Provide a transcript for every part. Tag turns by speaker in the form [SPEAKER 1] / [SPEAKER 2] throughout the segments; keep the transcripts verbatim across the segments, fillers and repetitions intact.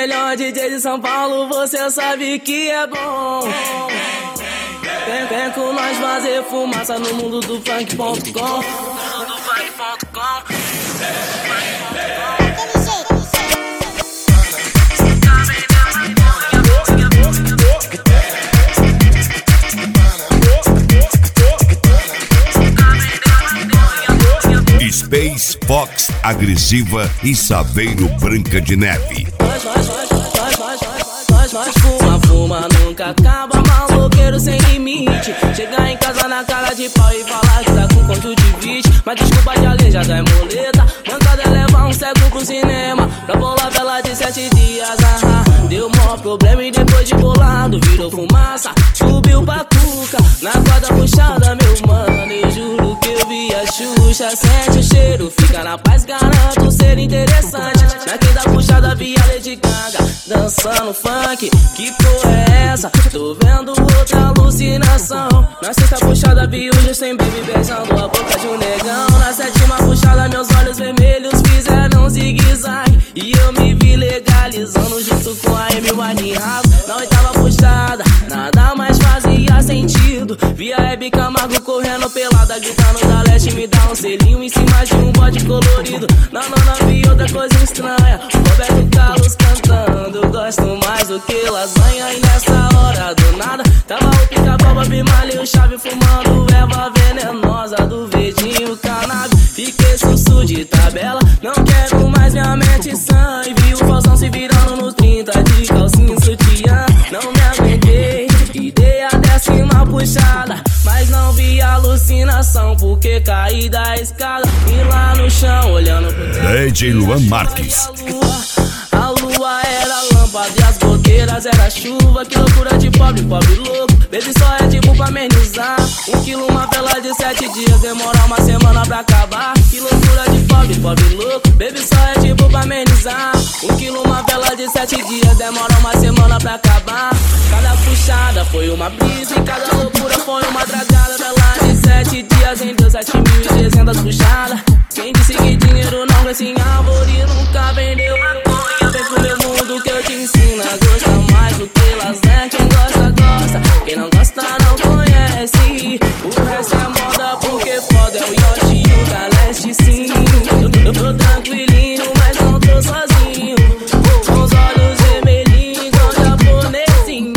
[SPEAKER 1] melhor D J de São Paulo, você sabe que é bom. Vem, vem com nós fazer fumaça no mundo do funk ponto com. Mundo do funk ponto com.
[SPEAKER 2] Space Fox agressiva e Saveiro Branca de Neve.
[SPEAKER 1] Nós, nós, nós, nós, nós, nós, nós, fuma, fuma, nunca acaba, maloqueiro sem limite. Chegar em casa na cara de pau e falar que tá com conjuntivite. Mas desculpa de aleijada é moleta, mancada é levar um cego pro cinema. Pra bolar vela de sete dias, ah, deu mó problema e depois de bolado virou fumaça, subiu pra cuca. Na corda puxada, meu mano, eu juro que eu vi a Xuxa. Sente o cheiro, fica na paz, garanto ser interessante. Na quinta puxada vi a Lady Gaga dançando funk, que porra é essa? Tô vendo outra alucinação. Na sexta puxada vi o Justin Bieber beijando a boca de um negão. Na sétima puxada meus olhos vermelhos fizeram um zigue-zague e eu me vi legalizando junto com a Amy Winehouse. Na oitava puxada nada mais fazia sentido, vi a Hebe Camargo correndo pelada, gritando da leste, me dá um selinho em cima de um bode colorido. Não, não, não vi outra coisa estranha, Roberto Carlos cantando, gosto mais do que lasanha. E nessa hora do nada tava o Pica-Pau, Bob Marley e o Chave fumando erva venenosa do verdinho cannabis. Fiquei sussu de tabela, não quero mais minha mente sã. E vi o Faustão se virando nos trinta de calcinha e sutiã. Não me aguentei e dei a décima puxada, mas não vi alucinação porque caí da escada e lá no chão olhando pro teto.
[SPEAKER 2] D J Luan Marques.
[SPEAKER 1] A lua era lâmpada e as goteiras era chuva. Que loucura de pobre, pobre louco. Baby só é tipo pra amenizar. Um quilo, uma vela de sete dias, demora uma semana pra acabar. Que loucura de pobre, pobre louco. Baby só é tipo pra amenizar. Um quilo, uma vela de sete dias, demora uma semana pra acabar. Cada puxada foi uma brisa e cada loucura foi uma dragada. Vela de sete dias rendeu sete mil e trezentas puxadas. Quem disse que dinheiro não cresce em árvore nunca vendeu maconha. Vem pro meu mundo que eu te ensino a gostar mais do que lasanha. Quem gosta, gosta, quem não gosta não conhece. O resto é moda porque foda é o Yoshi e o da Leste, sim. Eu, eu tô tranquilinho, mas não tô sozinho. Com os olhos vermelhinhos igual japonesinho.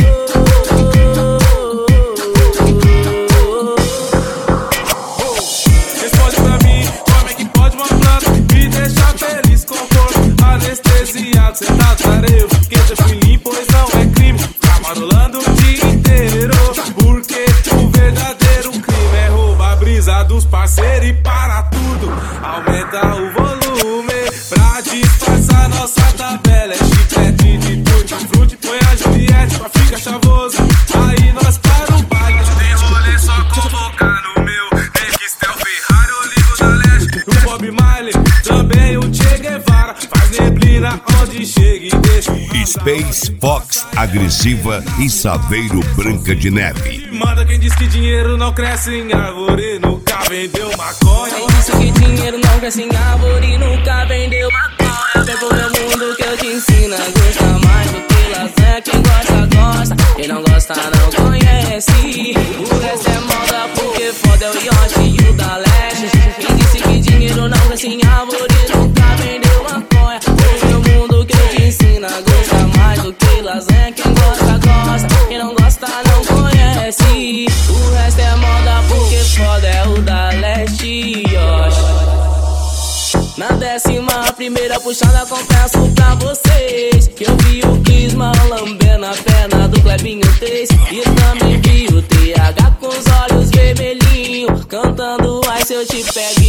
[SPEAKER 3] Responde pra mim, como é que pode uma planta me deixar feliz com o corpo anestesiado, sentado na areia? Porque já fui limpo, pois não é crime ficar marolando o dia inteiro. Porque o verdadeiro crime é roubar a brisa dos parceiros e para tudo aumenta o volume pra disfarçar nossa tabela. É chiclete de tutti frutti, põe a Juliette pra ficar chavoso. Aí nós para o baile. Tem rolê só convocar no meu Nextel, Ferrari ou ligo da Leste. O Bob Marley, também o Che Guevara, faz neblina onde chega e deixa.
[SPEAKER 2] Space Fox agressiva e Saveiro Branca de Neve.
[SPEAKER 3] Manda quem diz que dinheiro não cresce em árvore, nunca vendeu maconha.
[SPEAKER 1] Quem disse que dinheiro não cresce em árvore nunca vendeu maconha. Vem pro meu mundo que eu te ensino a gostar mais do que lasanha. Quem gosta, gosta, quem não gosta não conhece. O resto é moda porque foda é o Yoshi e o da Leste. Quem disse que dinheiro não cresce em árvore nunca vendeu maconha. Vem pro meu mundo que eu te ensino a gostar mais do que lasanha. Quem gosta, gosta, quem não gosta não conhece. O resto é moda porque foda é o da Leste, Yoshi. Na décima primeira puxada confesso pra vocês que eu vi o Clisma lambendo a perna do Clebinho três. E também vi o T H com os olhos vermelhinhos cantando ai se eu te pego